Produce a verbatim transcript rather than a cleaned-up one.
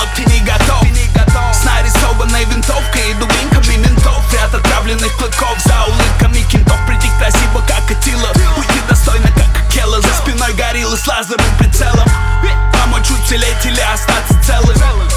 ты не готов. С нарисованной винтовкой иду блинками ментов. Ряд отравленных клыков за улыбками кентов. Прийти красиво, как Атила, уйти достойно, как Акела. За спиной гориллы с лазерным прицелом. Помочь уцелеть или остаться целым.